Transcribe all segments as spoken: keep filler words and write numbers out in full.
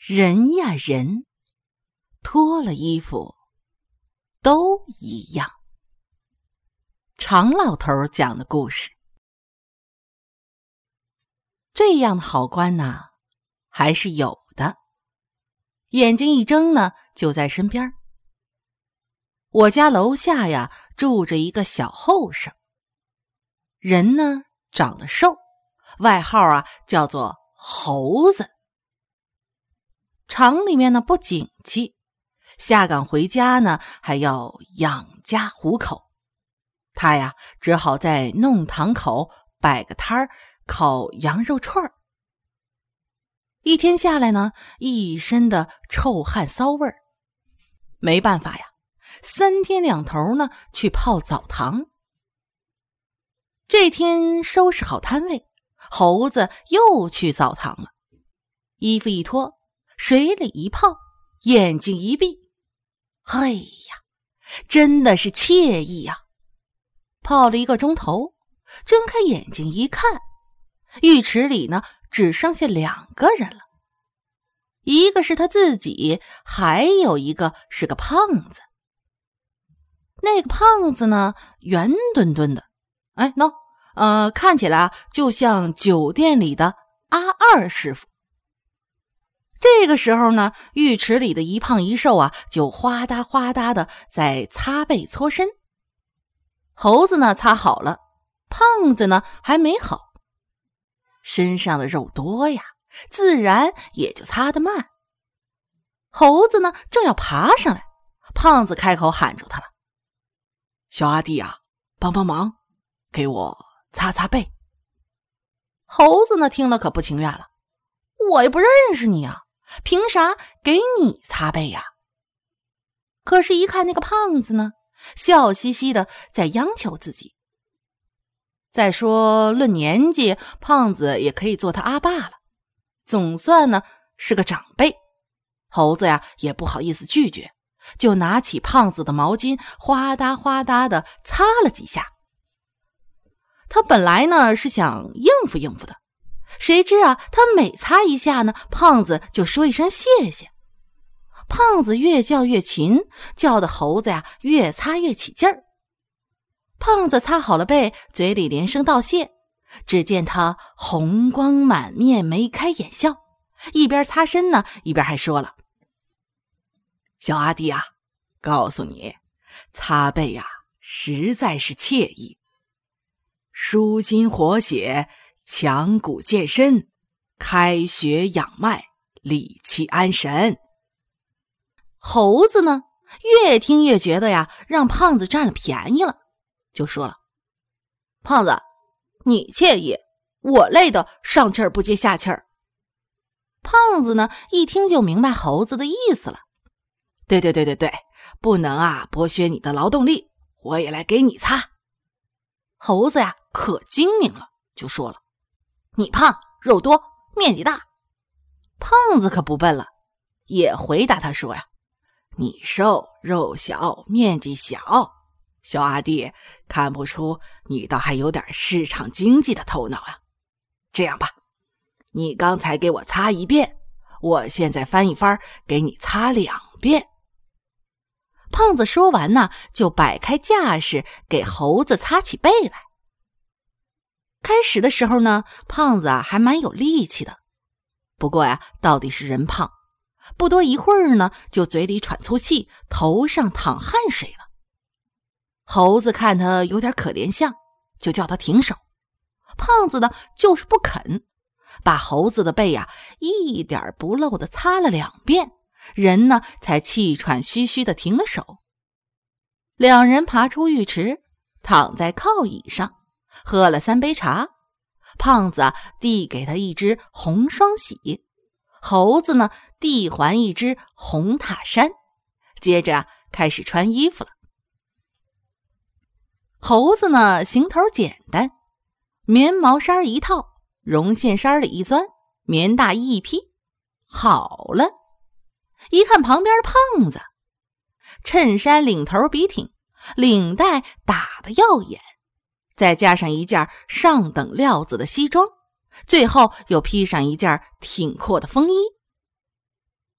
人呀人，脱了衣服都一样。常老头讲的故事。这样的好官呢，还是有的。眼睛一睁呢，就在身边。我家楼下呀，住着一个小后生。人呢，长得瘦，外号啊叫做猴子。厂里面呢不景气，下岗回家呢还要养家糊口。他呀只好在弄堂口摆个摊儿，烤羊肉串儿。一天下来呢，一身的臭汗骚味儿。没办法呀，三天两头呢去泡澡堂。这天收拾好摊位，猴子又去澡堂了。衣服一脱，水里一泡，眼睛一闭，嘿呀，真的是惬意呀！泡了一个钟头，睁开眼睛一看，浴池里呢只剩下两个人了，一个是他自己，还有一个是个胖子。那个胖子呢，圆墩墩的，哎 no， 呃，看起来就像酒店里的阿二师傅。这个时候呢，浴池里的一胖一瘦啊，就哗嗒哗嗒的在擦背搓身。猴子呢擦好了，胖子呢还没好。身上的肉多呀，自然也就擦得慢。猴子呢正要爬上来，胖子开口喊住他了：“小阿弟啊，帮帮忙，给我擦擦背。”猴子呢听了可不情愿了：“我也不认识你啊，凭啥给你擦背呀？”可是一看那个胖子呢，笑嘻嘻的在央求自己。再说论年纪，胖子也可以做他阿爸了，总算呢是个长辈。猴子呀也不好意思拒绝，就拿起胖子的毛巾，哗嗒哗嗒的擦了几下。他本来呢是想应付应付的，谁知啊他每擦一下呢，胖子就说一声谢谢。胖子越叫越勤，叫的猴子呀越擦越起劲儿。胖子擦好了背，嘴里连声道谢，只见他红光满面，眉开眼笑，一边擦身呢，一边还说了：“小阿弟啊，告诉你，擦背呀、啊、实在是惬意，舒筋活血，强骨健身，开血养脉，理气安神。”猴子呢越听越觉得呀让胖子占了便宜了，就说了：“胖子，你惬意，我累得上气儿不接下气儿。”胖子呢一听就明白猴子的意思了：“对对对对对，不能啊剥削你的劳动力，我也来给你擦。”猴子呀可精明了，就说了：“你胖肉多面积大。”胖子可不笨了，也回答他说呀：“你瘦肉小面积小，小阿弟看不出你倒还有点市场经济的头脑啊。这样吧，你刚才给我擦一遍，我现在翻一番给你擦两遍。”胖子说完呢，就摆开架势给猴子擦起背来。开始的时候呢，胖子啊还蛮有力气的，不过呀，到底是人胖，不多一会儿呢，就嘴里喘粗气，头上淌汗水了。猴子看他有点可怜相，就叫他停手。胖子呢就是不肯，把猴子的背呀、啊、一点不漏的擦了两遍，人呢才气喘吁吁的停了手。两人爬出浴池，躺在靠椅上，喝了三杯茶。胖子递给他一只红双喜，猴子呢递还一只红塔山，接着开始穿衣服了。猴子呢行头简单，棉毛衫一套，绒线衫里一钻，棉大衣一披，好了。一看旁边的胖子，衬衫领头笔挺，领带打得耀眼，再加上一件上等料子的西装，最后又披上一件挺阔的风衣。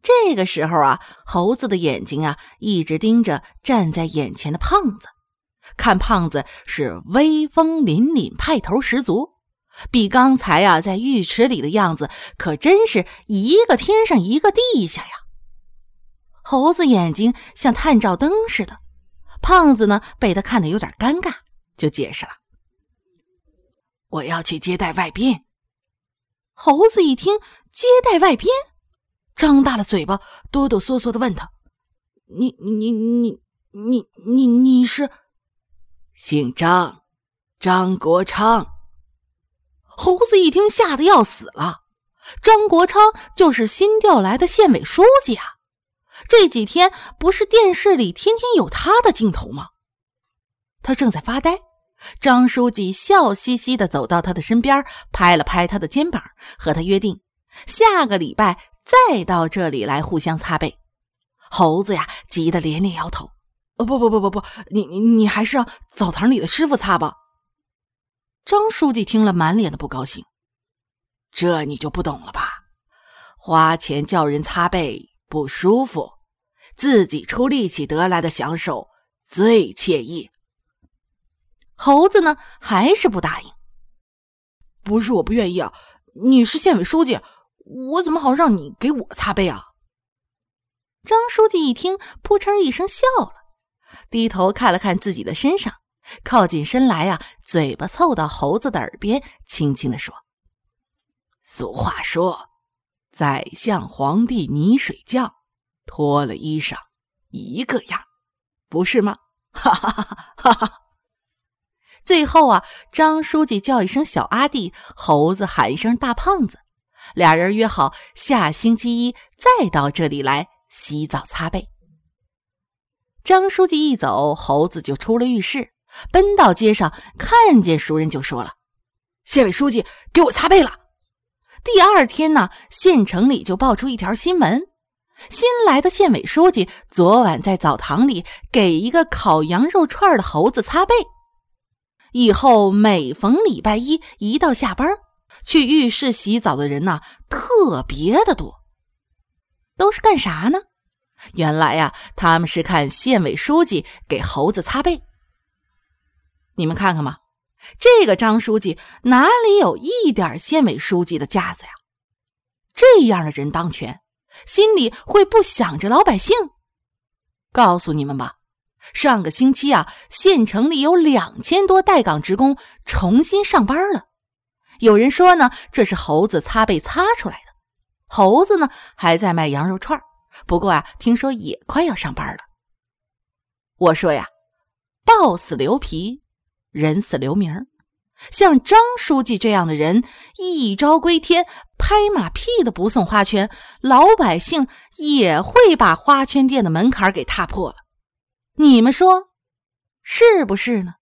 这个时候啊，猴子的眼睛啊一直盯着站在眼前的胖子，看胖子是威风凛凛，派头十足，比刚才啊在浴池里的样子可真是一个天上一个地下呀。猴子眼睛像探照灯似的，胖子呢被他看得有点尴尬，就解释了：“我要去接待外宾。”猴子一听接待外宾，张大了嘴巴，哆哆嗦嗦地问他：“你你你你你你是？”“姓张，张国昌。”猴子一听吓得要死了，张国昌就是新调来的县委书记啊，这几天不是电视里天天有他的镜头吗？他正在发呆，张书记笑嘻嘻地走到他的身边，拍了拍他的肩膀，和他约定下个礼拜再到这里来互相擦背。猴子呀急得连连摇头：“哦，不不不不不，你你你还是让澡堂里的师傅擦吧。”张书记听了满脸的不高兴：“这你就不懂了吧？花钱叫人擦背不舒服，自己出力气得来的享受最惬意。”猴子呢还是不答应：“不是我不愿意啊，你是县委书记，我怎么好让你给我擦背啊？”张书记一听扑哧一声笑了，低头看了看自己的身上，靠近身来啊，嘴巴凑到猴子的耳边轻轻地说：“俗话说，宰相皇帝泥水匠，脱了衣裳一个样，不是吗？”哈哈哈哈哈！最后啊，张书记叫一声小阿弟，猴子喊一声大胖子，俩人约好下星期一再到这里来洗澡擦背。张书记一走，猴子就出了浴室，奔到街上，看见熟人就说了：“县委书记给我擦背了。”第二天呢，县城里就爆出一条新闻，新来的县委书记昨晚在澡堂里给一个烤羊肉串的猴子擦背。以后每逢礼拜一一到下班，去浴室洗澡的人呢特别的多。都是干啥呢？原来呀、啊，他们是看县委书记给猴子擦背。你们看看嘛，这个张书记哪里有一点县委书记的架子呀？这样的人当权，心里会不想着老百姓？告诉你们吧，上个星期啊，县城里有两千多待岗职工重新上班了。有人说呢，这是猴子擦背擦出来的。猴子呢，还在卖羊肉串，不过啊，听说也快要上班了。我说呀，豹死留皮，人死留名。像张书记这样的人，一朝归天，拍马屁都不送花圈，老百姓也会把花圈店的门槛给踏破了。你们说是不是呢？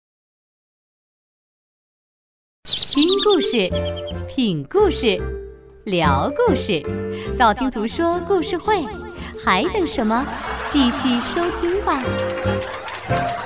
听故事，品故事，聊故事，道听途说故事会，还等什么？继续收听吧。